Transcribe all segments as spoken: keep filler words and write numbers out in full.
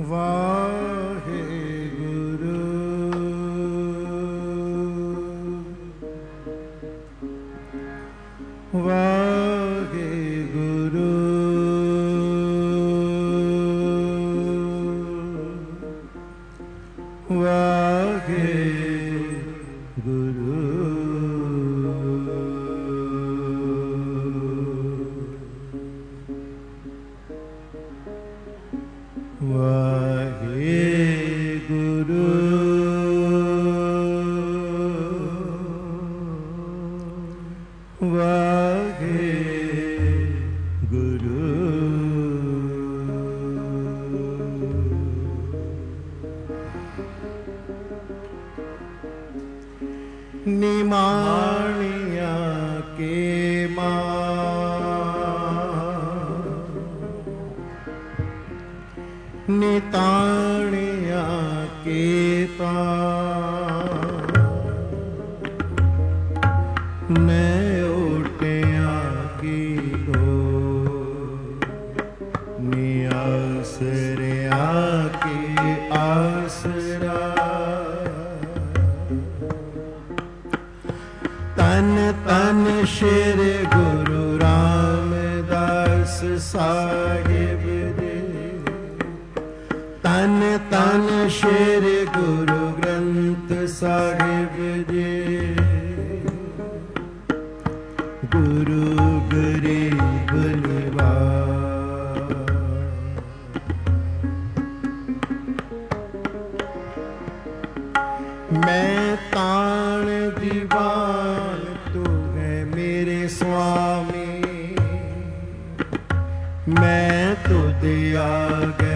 वाहेगुरु वाहेगुरु वाहेगुरु वाहेगुरु वाहेगुरु निमाणिया के निताणिया के मैं उठिया की गो नियासरिया के आसरा तन तन श्री गुरु रामदास साहिब दे तन तन श्री गुरु ग्रंथ साहिब जी गुरु गरीब निवाज मैं ताण दीवान तू है मेरे स्वामी मैं तुझ आगे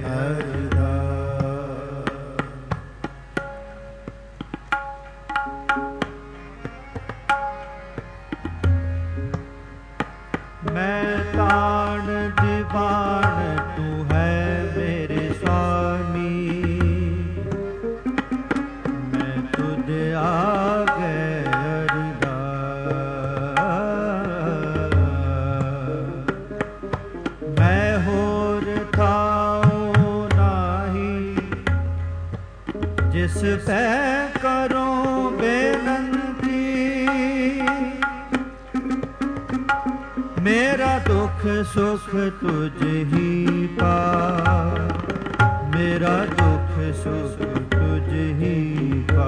मैं ताण दीवान तू है मेरे स्वामी मैं तुझ आगे अरदास मैं होर थाऊं नाही जिस पे करूं बेनंती मेरा दुख सुख तुझ ही पा मेरा दुख सुख तुझ ही पा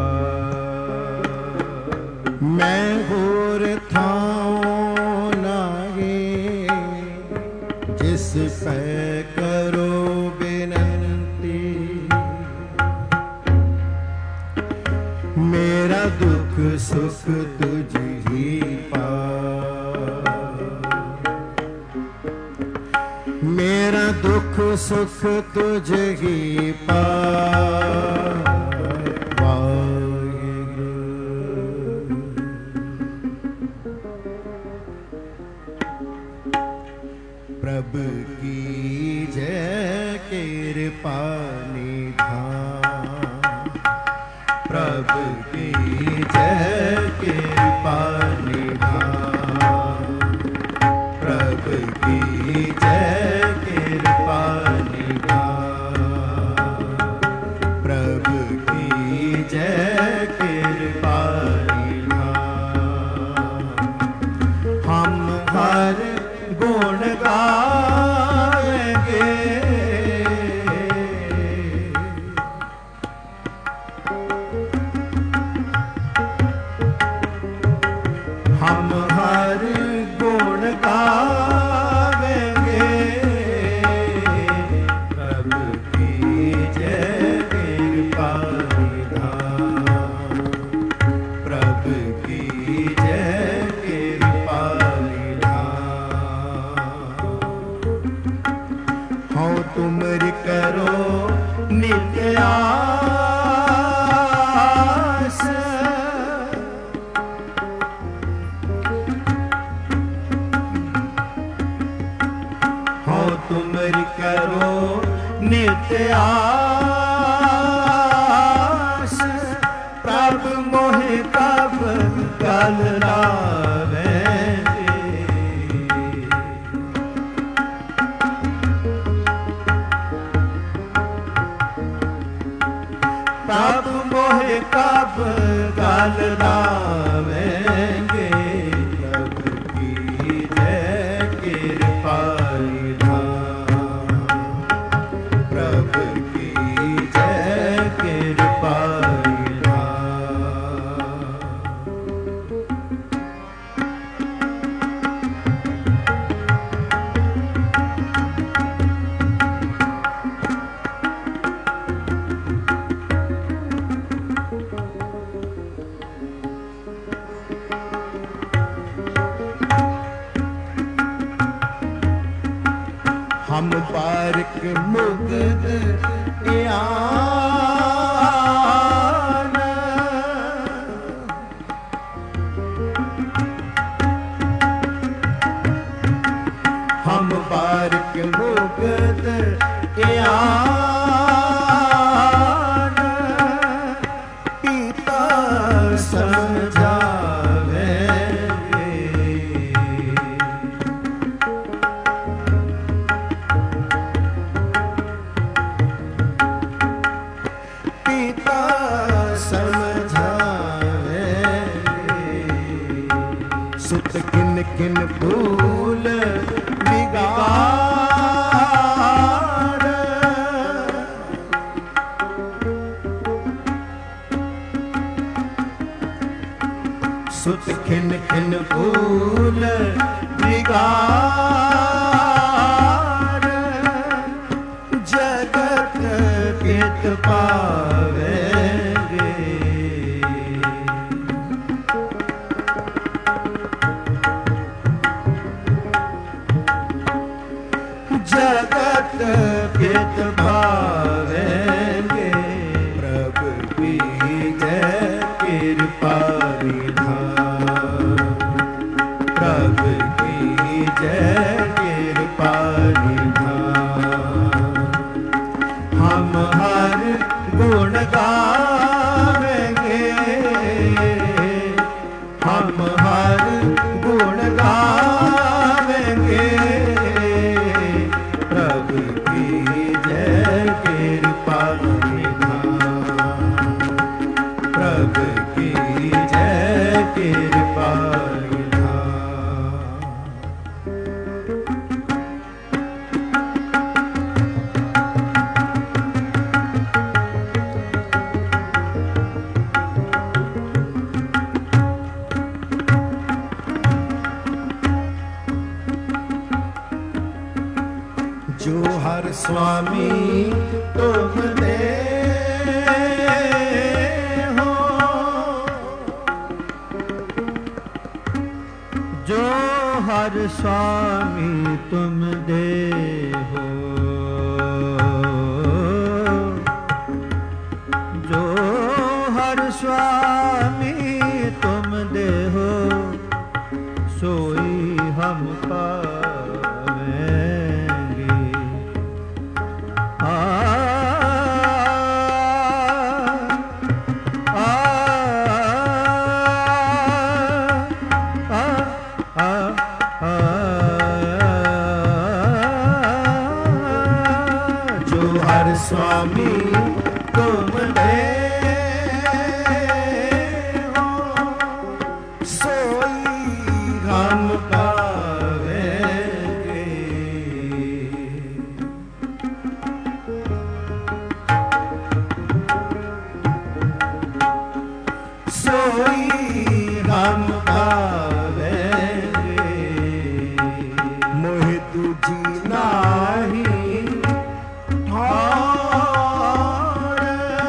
मैं होर थाऊं नाही जिस पे करो बेनंती मेरा दुख सुख तुझ ही पा मेरा दुख सुख तुझ ही पा प्रभु की जय कृपा निधान प्रभु की जय कृपा निधान प्रभु की जय कृपा निधान प्रभु की जय कृपा निधान हम हर गुण गाएंगे हम हर गुण गाएंगे प्रभु की जय कृपा निधान प्रभु की जय कृपा हो तुमरी करो नित्य आस हो तुमरी करो नित्य आस प्रभु मोहि कब कल लावे प्रभु मोहे कब गाल लावेंगे। प्रभु की जय कृपा निधान, प्रभु की जय कृपा निधान। हम बारिक मुग्ध यान, हम बारिक मुग्ध यान, पिता समझावेंगे। पिता समझावेंगे। सुत किन किन भूल बिगाड़, सुत किन किन भूल बिगाड़, जगत पित पावेंगे। जगत पित पावेंगे। प्रभु की जय कृपा निधान, प्रभु की जय कृपा निधान। हम हर गुण गावेंगे, हम हर गुण गावेंगे। प्रभु की जय कृपा निधान, प्रभु की जय कृपा निधान। जो हर स्वामी तुम दे हो, जो हर स्वामी तुम दे हो, जो हर स्वामी तुम दे हो, सोई हम पावेंगे। आ आ आ आ आ जो हर स्वामी तुम दे हो, सोई हम पावेंगे। सोई हम पावेंगे। मोहि तुझी नाही ठाड़,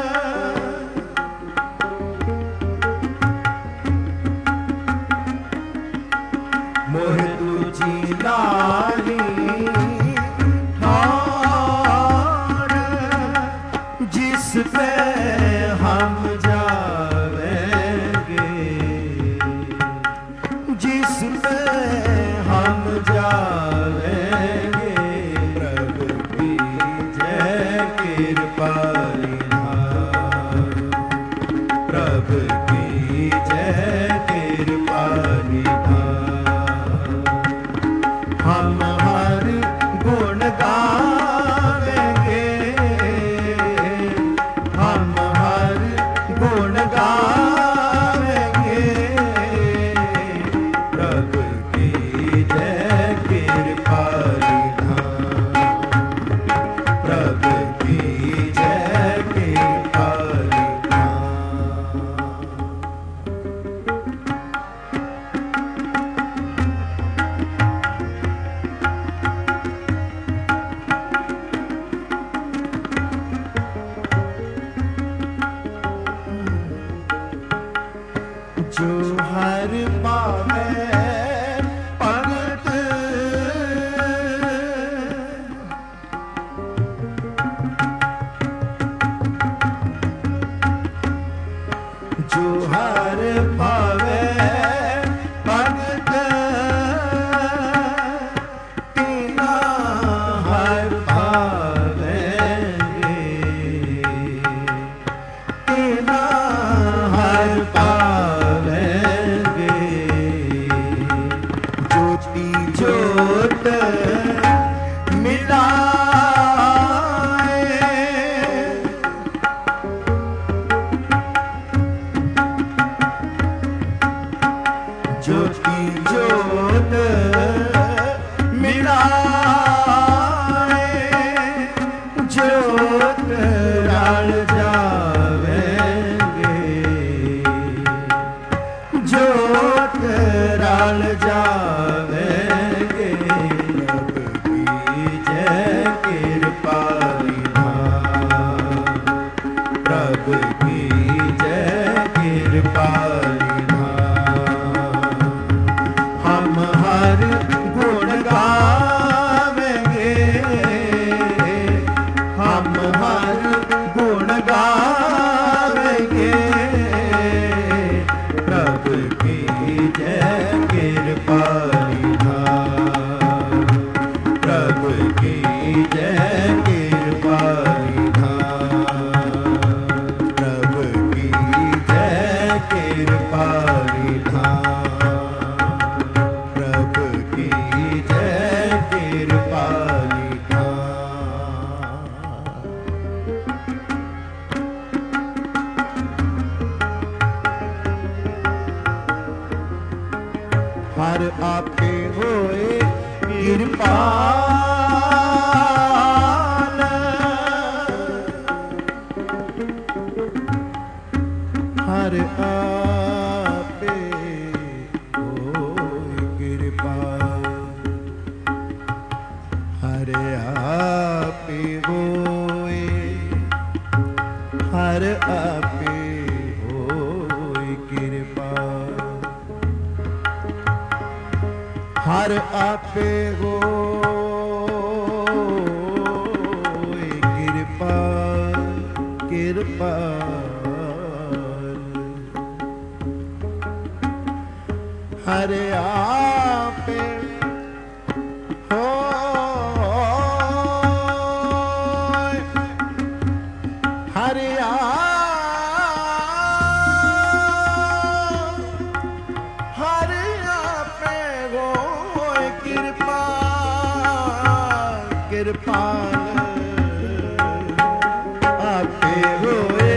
मोहि तुझी नाही ठाड़। जिस पे हम जावेंगे, जिस पे हम जावेंगे। प्रभु की जय कृपा निधान, प्रभु की जय कृपा निधान। हम हर गुण गावेंगे, हम हर जो हर भावे भगत तीना हर पावेंगे, तीना हर पावेंगे। ज्योति ज्योत मिलाए, ज्योति ज्योत मिलाए, ज्योत रल जावेंगे, ज्योत रल जावेंगे। प्रभु की जय कृपालिधाम, हम हर गुण गावेंगे, हम हर गुण गावेंगे। प्रभु की जय कृपालिधाम, प्रभु की जय कृपालिधाम, प्रभु की जय कृपालिधाम, प्रभु की जय कृपालिधाम। हर आपे होए कृपाल, हर आपे होए कृपाल, हर आपे होए, हर आपे होए कृपाल, हर आपे होए कृपाल, कृपाल, हर आपे होए, हर हर आपे होए कृपाल, कृपाल, आपे होए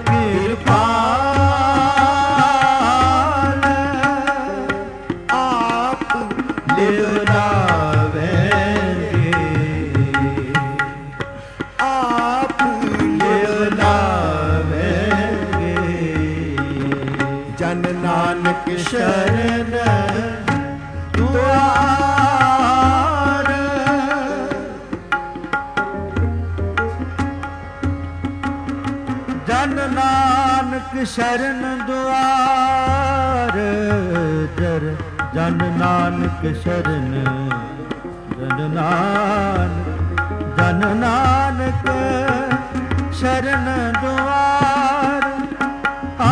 कृपाल, आप लिवलावेंगे, आप लिवलावेंगे। जन नानक शरण द्वार, जन नानक शरण द्वार, जर जन नानक शरण, जन नानक, जन नानक शरण द्वार। आ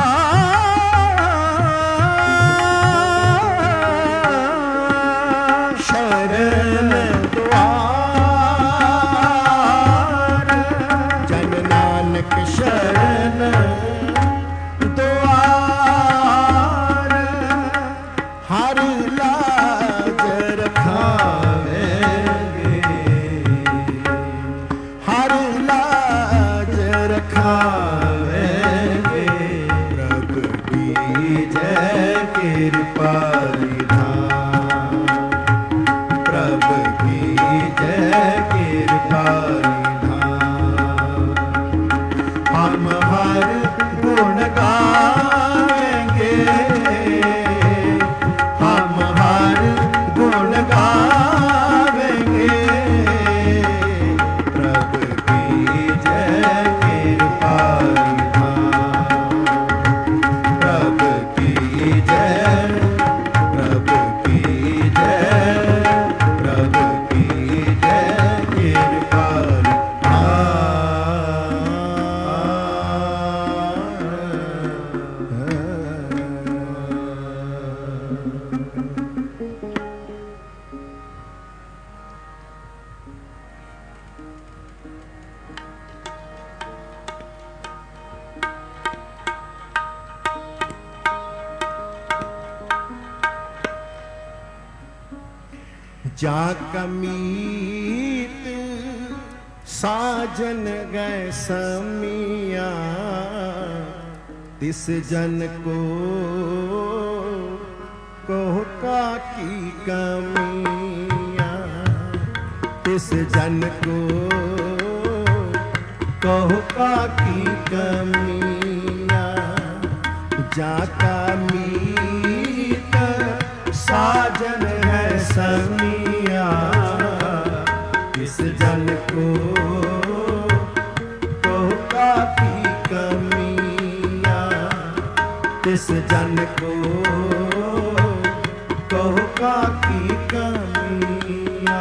शरण द्वार, जन नानक शरण द्वार, हर लाज रखावेंगे, हर लाज रखावेंगे। प्रभु की जय कृपालिधाम, प्रभु की जय कृपालिधाम, हम हर गुण गाएंगे, हम हर गुण गाएंगे। प्रभु की जय कृपालिधाम, प्रभु की जय, प्रभु की जय, प्रभु की जय कृपालिधाम। जा कमीत साजन गए समिया, तिस जन को कोह का की कमिया, तिस जन को कोह का की कमिया। जा कमीत साजन है समिया, तिस जन को कोह का की कमिया, तिस जन को कोह का की कमिया।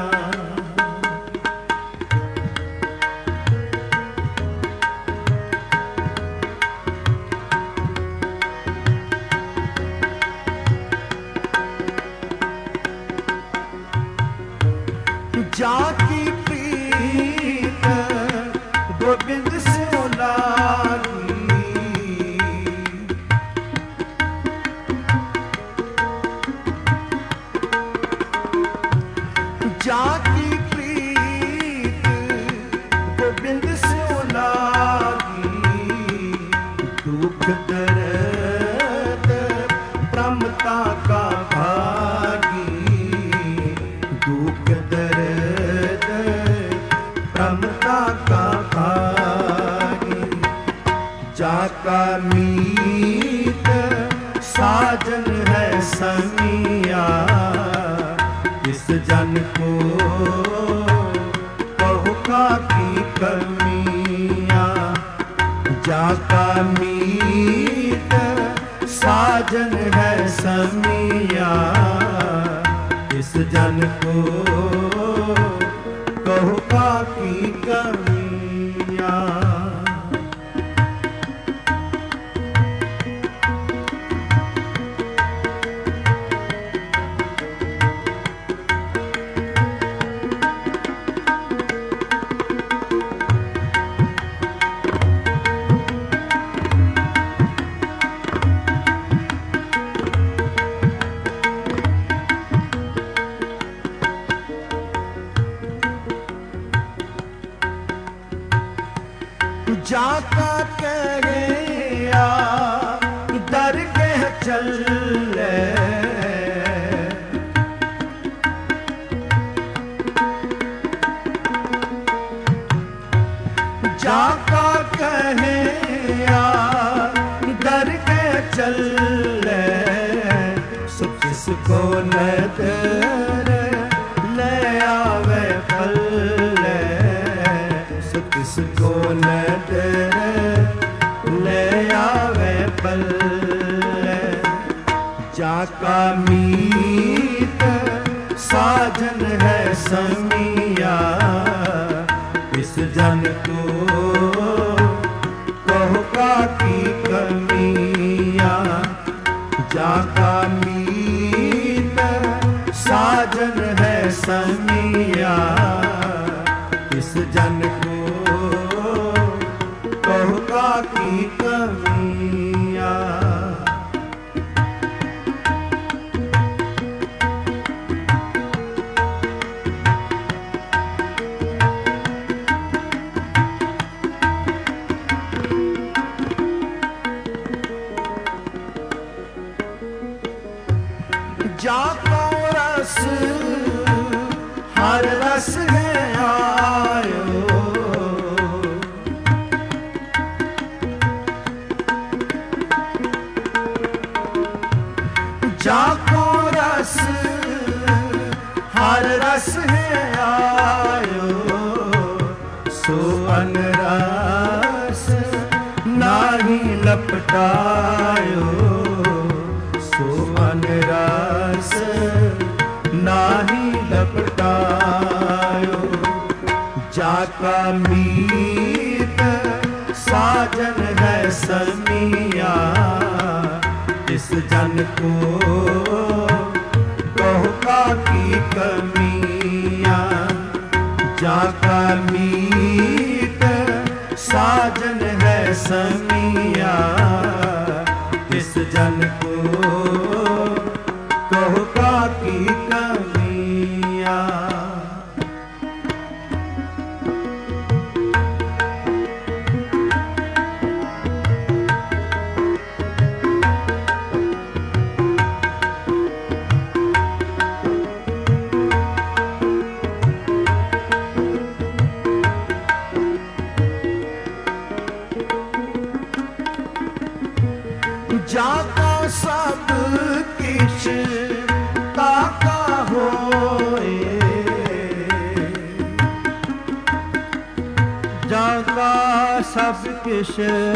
जाकी प्रीत गोविंद से लागी, जाकी प्रीत गोविंद से लागी, दुख दर्द प्रमता का भागी, दुख दर्द प्रमता का भागी। जाका मीत साजन है समिया, इस जन को कोह का की कमिया। जाका मीत साजन है समिया, इस जन को कोह का की कमिया। जाका कहे या दर के चल ले, जाका कहे या दर के चल ले, सो किसको नजर ले आवे फल ले, सो किसको नजर ले आवे पल। जाका मीत साजन है समिया, इस जन को कोह का की कमिया। जाका मीत साजन है समिया, इस जन को कोह का की कमिया। जाको रस हर रस है आयो, जाको रस हर रस है आयो, सो अनरस नाही लपटायो, सो अनरस नाही लपटायो। जाका मीत साजन है समिया, इस जन को कोह का की कमिया। जाका मीत साजन है समिया, इस जन को कोह का की कमिया। जाका सब किश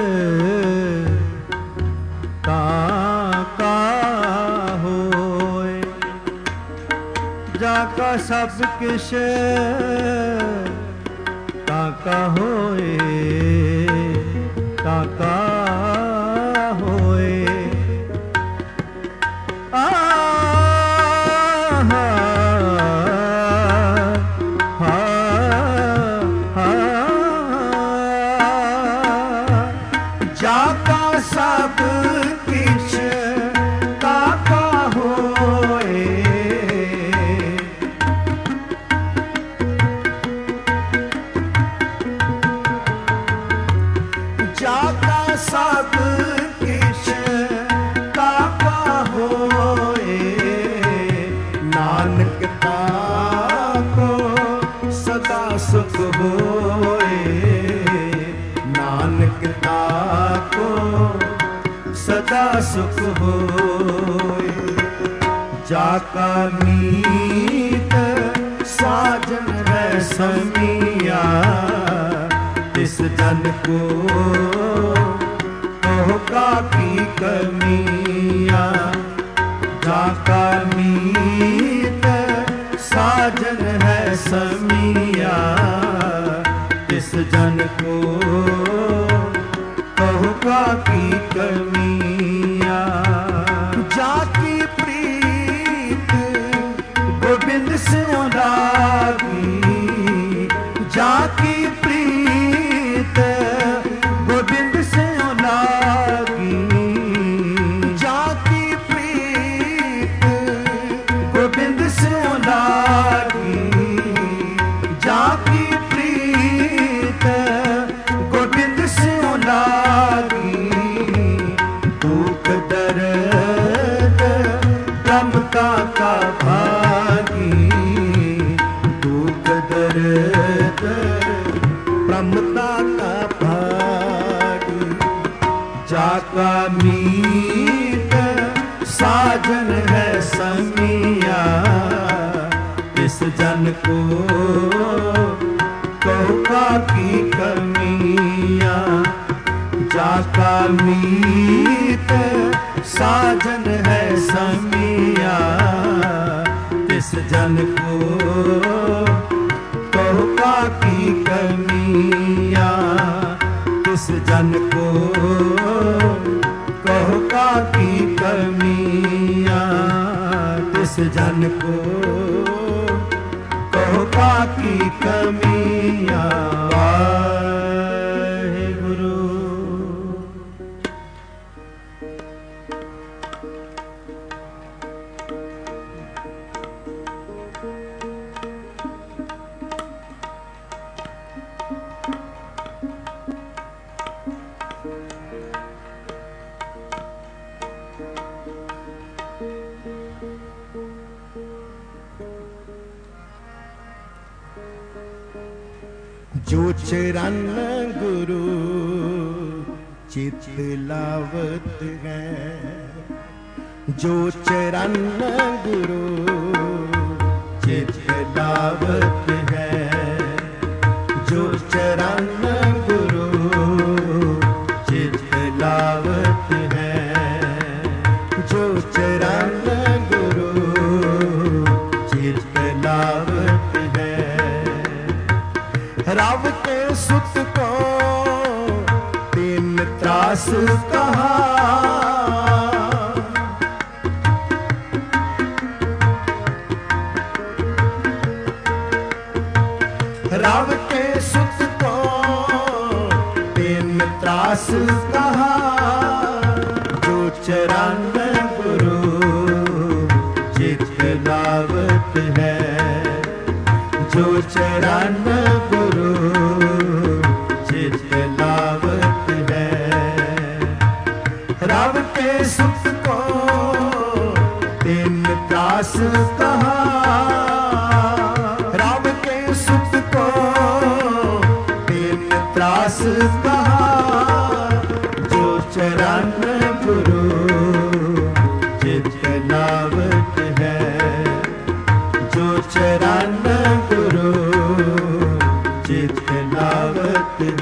ताका होए, जाका सब किश ताका होए, ताका होए। आ जाका सब किश ताका होए, जाका सब किश ताका होए, नानक ताको सदा सुख होए, नानक ताको सदा सुख होए। जाका मीत साजन है समिया, तिस जन को का की कमिया। जाका मीत साजन है समिया, तिस जन को का की कमिया। जाकी प्रीत गोविंद से लागी, जाकी प्रीत गोविंद से लागी, जाकी प्रीत गोविंद से लागी, जाकी प्रीत गोविंद से लागी। दुख दर्द प्रमता का भागी, दुख दर्द प्रमता का भागी। जाका मीत साजन है समिया, इस जन को कहका की कमिया। जाका मीत साजन है समिया, इस जन को कहका की कमिया, इस जन को कहका की कमिया, इस जन को कहका की कमिया। जो चरण गुरु चित लावत है, जो चरण गुरु चित लावत है, जो चरण गुरु चित लावत है, जो चरण गुरु चित लावत है। राव के सुत को तीन त्रास कहा, राव के सुत को तीन त्रास कहा। जो चरण गुरु चित लावत है, जो चरण गुरु चित लावत है। राव के सुत को तीन त्रास कहा, राव के सुत को तीन त्रास कहा। जो चरण गुरु चित लावत है, जो चरण गुरु चित लावत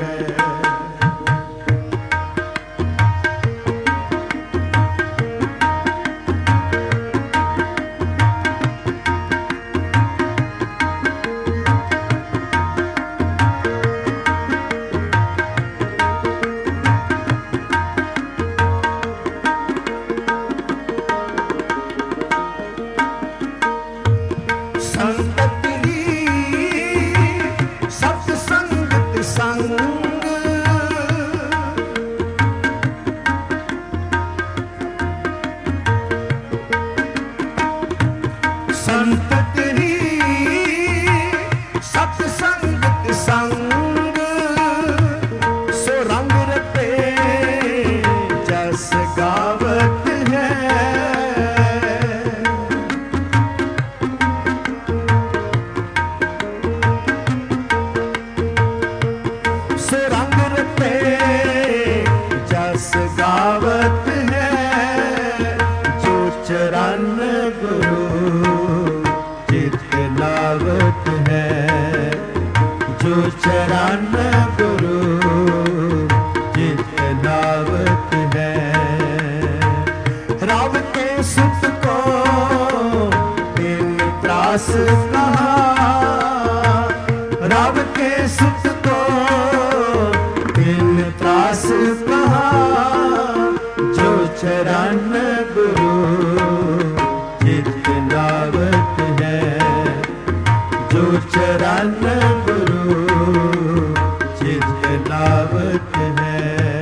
चरण गुरु चित लावत है।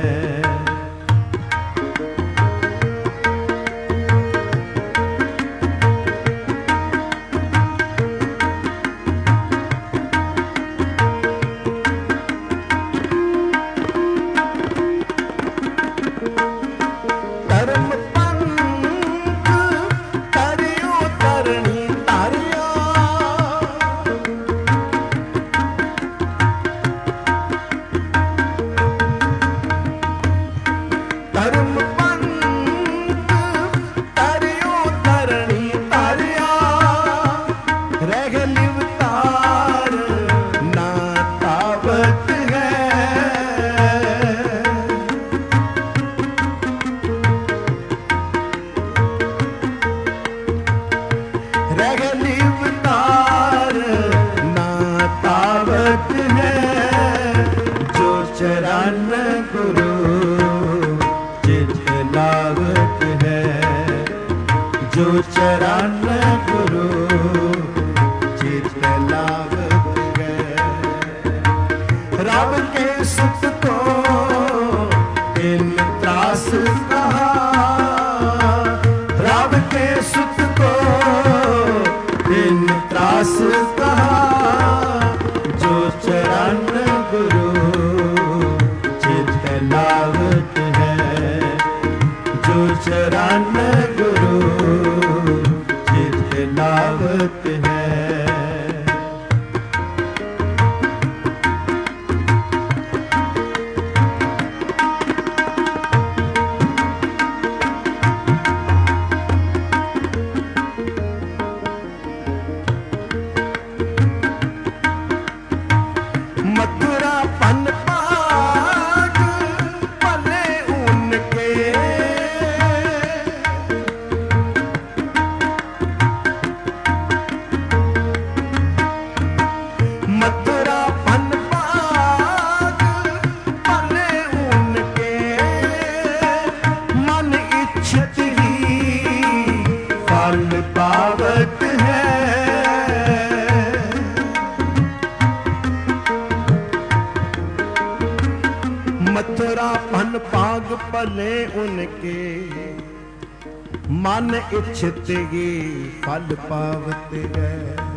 मन इच्छित ही फल पावत है।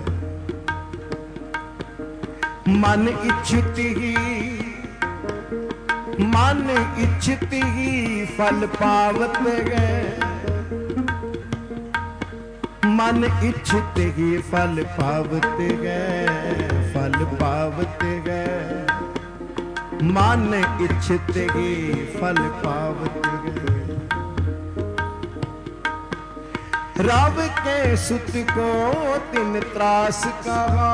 मन इच्छित ही मन इच्छित ही फल पावत है। मन इच्छित ही फल पावत है, फल पावत है। मन इच्छित ही फल पावत है। रब के सुत को तिन त्रास कहा,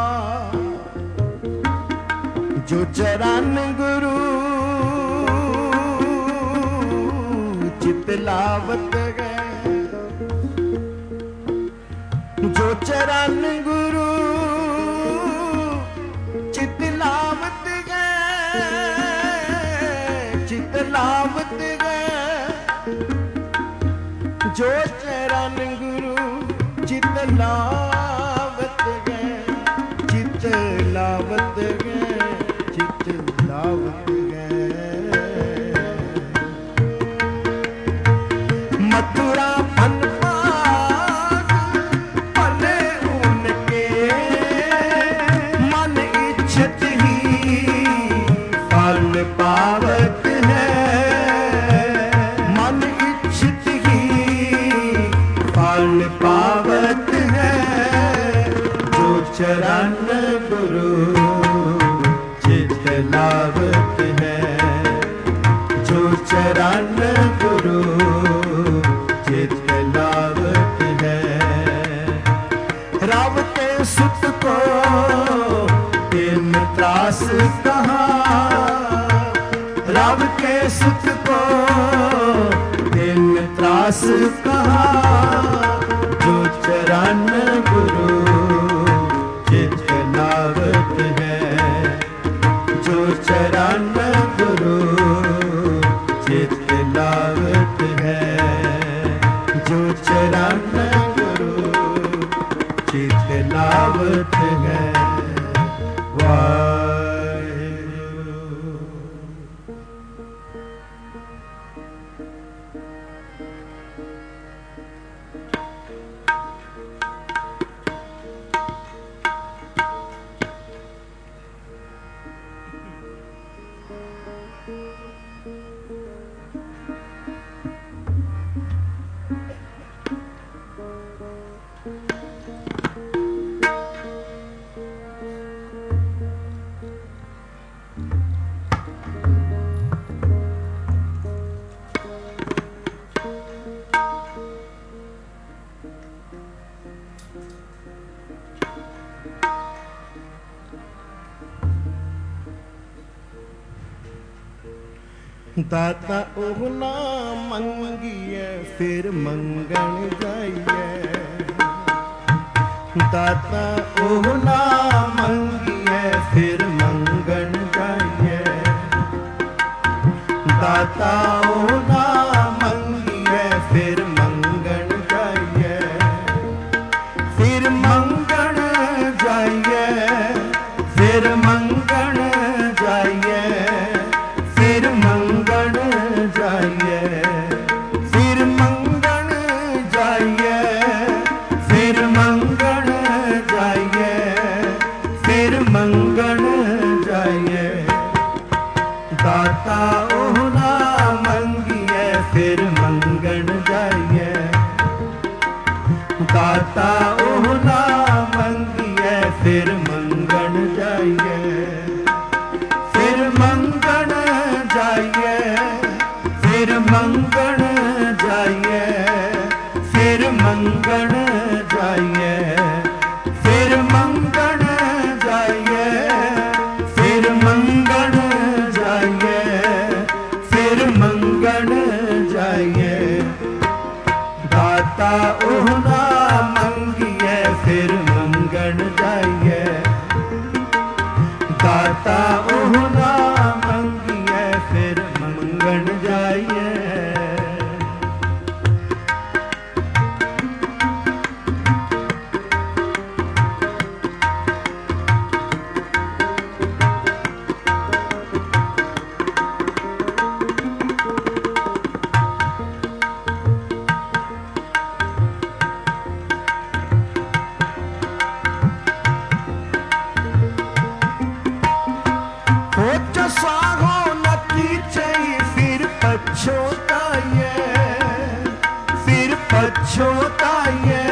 जो चरण गुरु चित लावत गए। जो चरण गुरु चित लावत गए, चित लावत गए। जो चरण गुरु चित लावत गए, चित लावत गए, चित लावत गए। मथुरा फन पाग पले उनके, मन इच्छत ही फल पावत है। मन इच्छत ही फल पावत है। जो चरण गुरु चित लावत है। जो चरण गुरु चित लावत है। रब के सुत को तिन त्रास कहा, रब के सुत को तिन त्रास कहा। जो चरण गुरु चित लावत है। जो चरण गुरु चित लावत है। जो चरण गुरु चित लावत है। दाता ओह ना मंगिए फिर मंगण जाइए। दाता ओह ना मंगिए फिर मंगण जाइए। दाता ओह ना मंगिए फिर मंगण जाइए। फिर मंगण जाइए, फिर मंगण जाइए, फिर मंगण जाइए, फिर मंगण जाइए, फिर मंगण जाइए, फिर मंगण जाइए। दाता ओह ना मंगिए फिर मंगण जाइए। दाता ओह ना मंगिए फिर मंगण जाइए। फिर मंगण जाइए, फिर मंगण जाइए, फिर मंगण जाइए, फिर मंगण जाइए, फिर मंगण जाइए, फिर मंगण जाइए। दाता ओह ना मंगिए फिर मंगण जाइए। दाता ओह ना मंगिए फिर मंगण जाइए। फिर पछोताइए।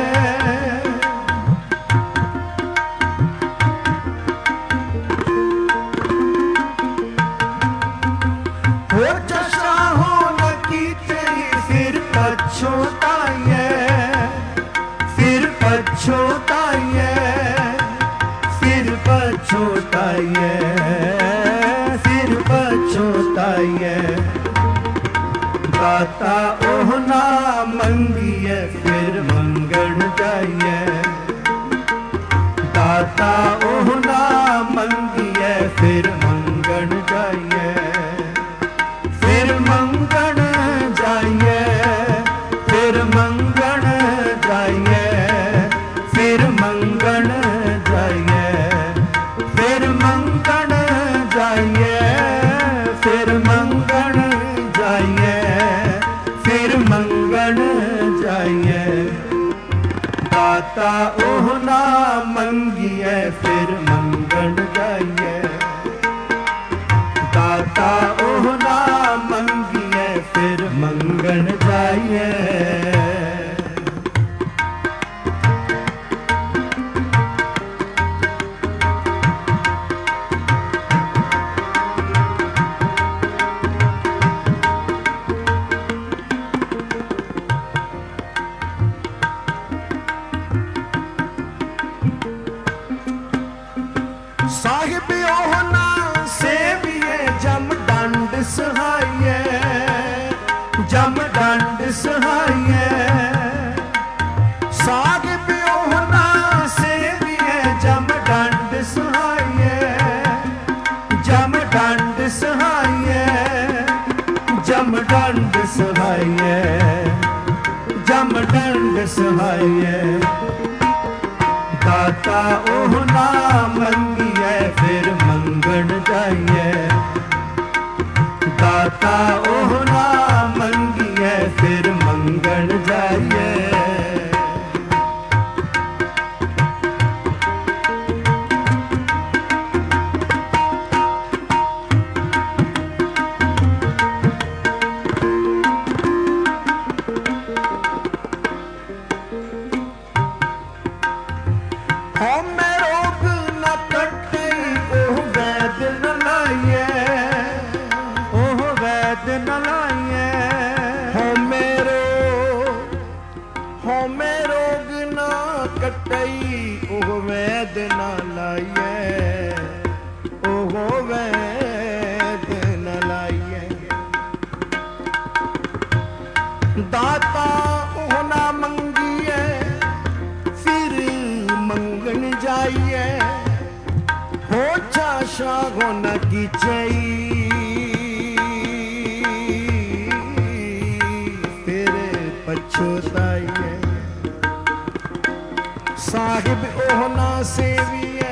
हो चशा हो न की तेरी फिर पछोताइए। फिर पछोताइए, फिर पछोताइए, फिर पछोताइए। दाता ओह ना मंगिए फिर मंगण जाइए। दाता ओह ना मंगिए फिर मंगण जाइए। फिर मंगण जाइए, फिर मंगण जाइए, फिर मंगण जाइए, फिर मंगण जाइए, फिर मंगण जाइए, फिर मंगण जाइए। दाता ओह ना मंगिए फिर मंगण जाइए। दाता ओह ना मंगिए फिर मंगण जाइए। साहिब ओह ना सेविए जम दंड सहाइए। जम दंड सहाइए। साहिब ओह ना सेविए जम दंड सहाइए। जम दंड सहाइए, जम दंड सहाइए, जम दंड सहाइए। दाता ओह ना मंगिए फिर मंगण जाइए। दाता ओह ना मंगिए फिर मंगण जाइए। ओहो न कीचई फिर पछताइए। साहिब ओह ना सेविए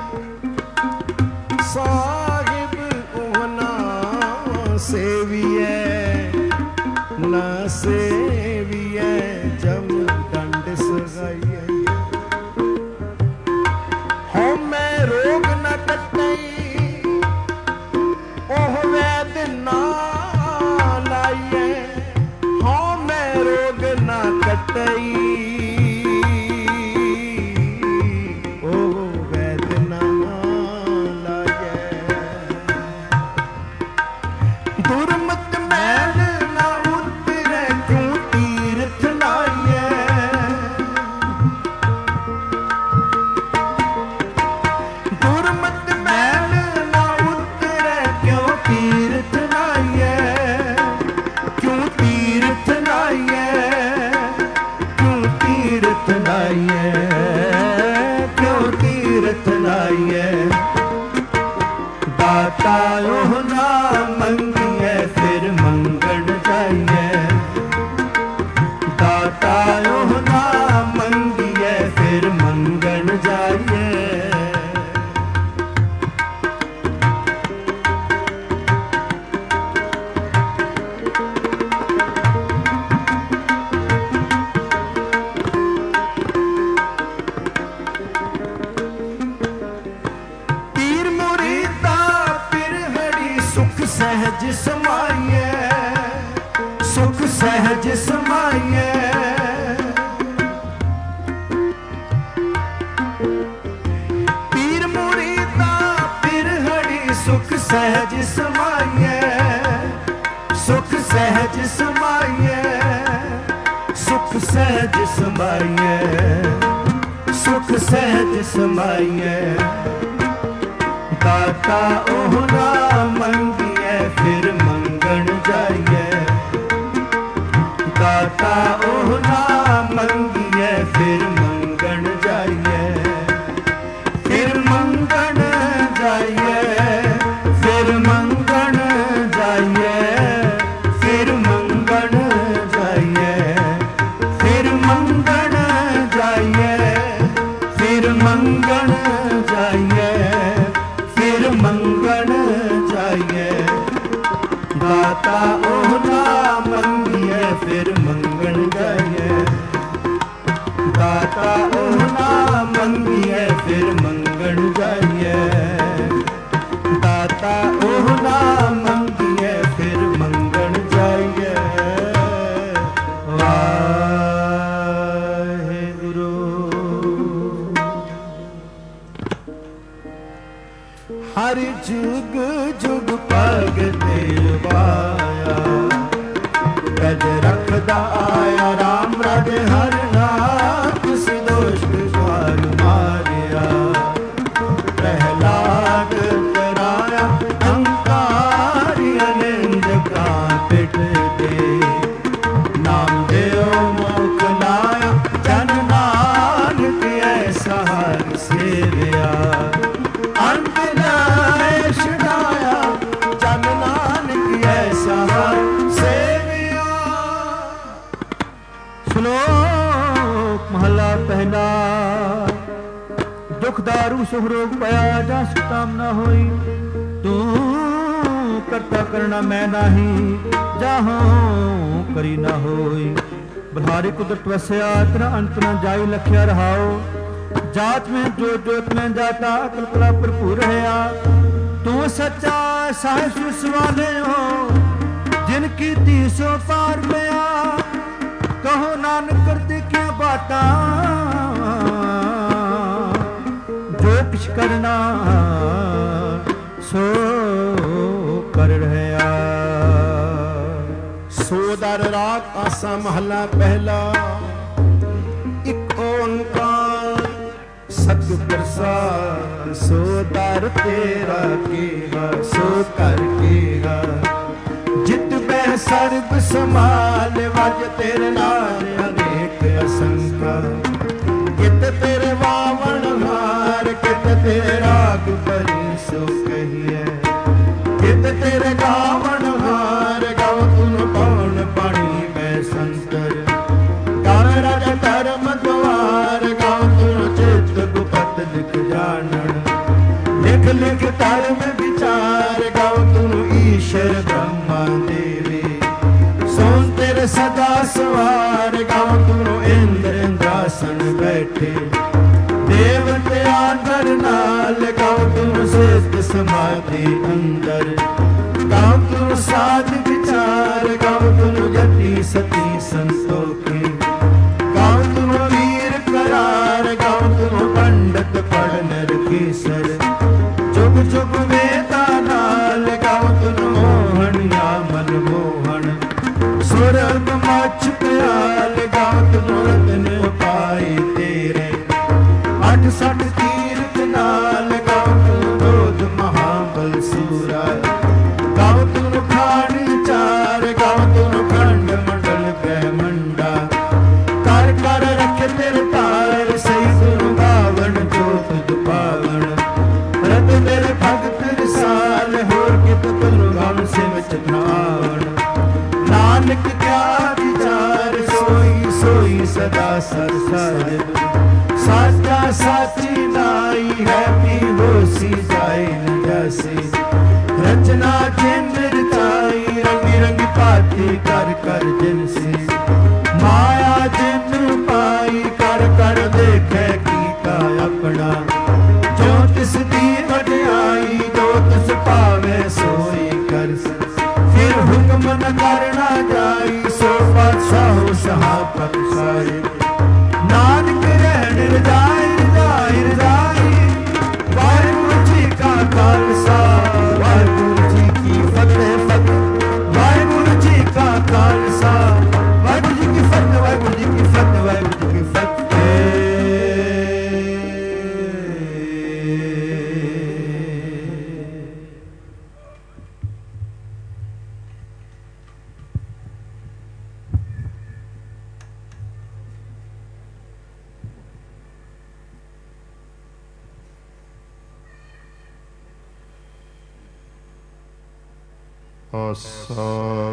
साहिब ओह ना सेविए ना सेविए जम दंड सगाइए। हो मैं रोग न कटई ओह वैद ना लाइए। हो मैं रोग न कटई सहज समाइए सुख सहज समाइए। पीर मुरीदा पीर हरि सुख सहज समाइए सुख सहज समाइए सुख सहज समाइए सुख सहज समाइए। दाता ओह ना मंगिए फिर मंगण जाइए। दाता ओह ना मंगिए फिर मंगण जाइए। फिर मंगण जाइए फिर मंगण जाइए फिर मंगण जाइए फिर मंगण जाइए फिर मंगण जाइए फिर मंगण जाइए। दाता ओह ना मंगिए फिर मंगण जाइए। दाता ओह ना मंगिए फिर मंगण जाइए। दाता ओह ना मंगिए फिर मंगण जाइए। वाहिगुरु। हर जुग जुग पग देवाया गज रखदा आया राम राज हर नाथ सिदोष द्वार मारिया। प्रहलाद कराया अंकारी अनिंद का पिट दे। नाम देव मोख लाया जन नानक ऐसा हर सेविया। अंत छुड़ाया जन नानक ऐसा सेविया। श्लोक महला पहला। दुख दारू सुख रोग पया जा सुताम न होई। तू करता करना मैं नाही जाहूं करी न होई। बल्हारी कुदरत वसया तेरा अंत न जाई लखिया रहाओ। जात में जो जोत में जाता अकल कला भरपूर रहा। तू सच्चा साहिब सुसवाले हो जिनकी तीसों पार में आ। कहो नानक करते क्या बाता जो कुछ करना सो कर रहा। सो दर रात आसा महला पहला। एक ओंकार सत प्रसाद सो दर तेरा केगा सो कर केगा। जित बह सर्ब समाल वज तेरे नाल अनेक असंख्या। कित तेरे वावण हार कित तेरे राग परी सो कहिए। तेरे गावन हार गाओ तुम पवन पानी में संतर गावे राजा धर्म द्वार गाओ तुम चित गुपत लिख जानन लिख लिख धर्म विचार गाओ तुम ईश्वर ब्रह्मा देवी सोन तेरे सदा सवार गाओ तुम इंद्र इंद्रासन बैठे देवते आदर नाल गाओ तुम सिद्ध समाधि अंदर गाओ तुम साध विचार गाओ तुम यति सती संतोखे गाओ तुम वीर करार गाओ तुम पंडित पढ़ नर केसर जुग जुग वेदा नाल गाओ तुम मोहन या मन मोहन सुरग मच प्याल गाओ तुम रतन पाए तेरे अठ सठ तीर्थ नाल गाओ तुम क्रोध महाबल सूरा गाओ तुम खान चार गाओ तुम खंड मंडल ब्रह्मंडा कर कर रखे तेरे तार सही तुम गावन जोत दुपावन रत तेरे भगत रसाल होर कित तुम गम से वचन आवन नानक क्या विचार सोई सोई सदा सर साहिब साचा साची नाई है पी होसी जाए न जैसे रचना जिन रचाई रंगी रंगी पाती कर कर जिन से माया जिन पाई कर कर देखे की का अपना जो तिस दी वड्याई जो तिस पावे सोई कर फिर हुक्म न करना जाई सो पातशाह सहा पक्षाए नानक रहन रजाई रजाई रजाई वाहिगुरु जी का खालसा वाहिगुरु जी की फतेह फतेह वाहिगुरु जी का खालसा वाहिगुरु जी की फतेह वाहिगुरु जी की फतेह वाहिगुरु जी की फतेह। ਆਸਾ